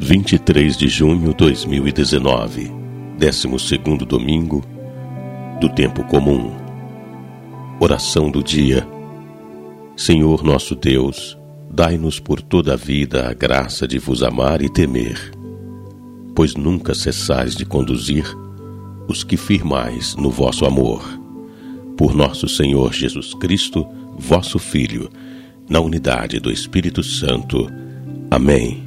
23 de junho de 2019, 12º domingo do tempo comum. Oração do dia. Senhor nosso Deus, dai-nos por toda a vida a graça de vos amar e temer, pois nunca cessais de conduzir os que firmais no vosso amor. Por nosso Senhor Jesus Cristo, vosso Filho, na unidade do Espírito Santo. Amém.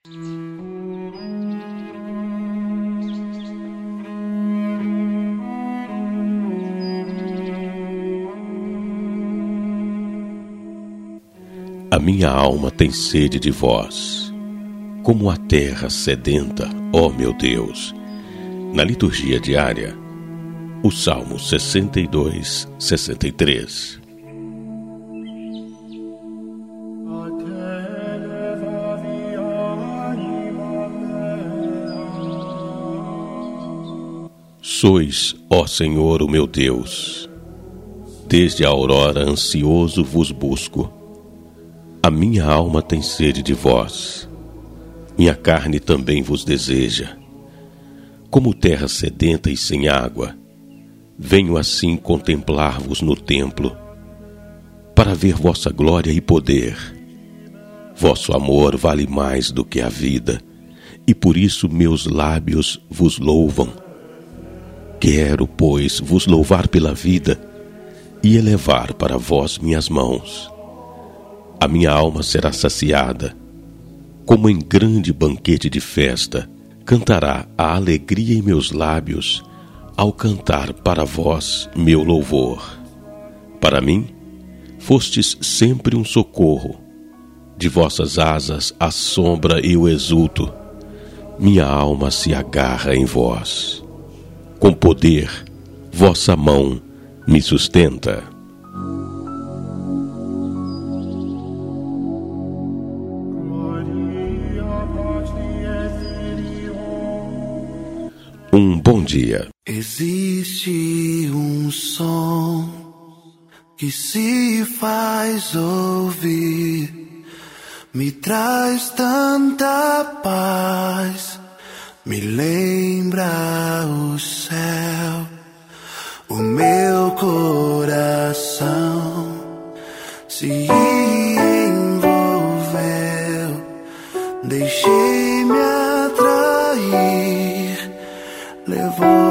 A minha alma tem sede de vós, como a terra sedenta, ó meu Deus. Na liturgia diária, o Salmo 62, 63. Sois, ó Senhor, o meu Deus. Desde a aurora ansioso vos busco. A minha alma tem sede de vós. Minha carne também vos deseja. Como terra sedenta e sem água, venho assim contemplar-vos no templo, para ver vossa glória e poder. Vosso amor vale mais do que a vida, e por isso meus lábios vos louvam. Quero, pois, vos louvar pela vida e elevar para vós minhas mãos. A minha alma será saciada, como em grande banquete de festa, cantará a alegria em meus lábios, ao cantar para vós meu louvor. Para mim, fostes sempre um socorro, de vossas asas a sombra eu exulto, minha alma se agarra em vós. Com poder, vossa mão me sustenta. Um bom dia. Existe um som que se faz ouvir, me traz tanta paz, me lembra o céu, o meu coração se envolveu, deixei-me atrair, levou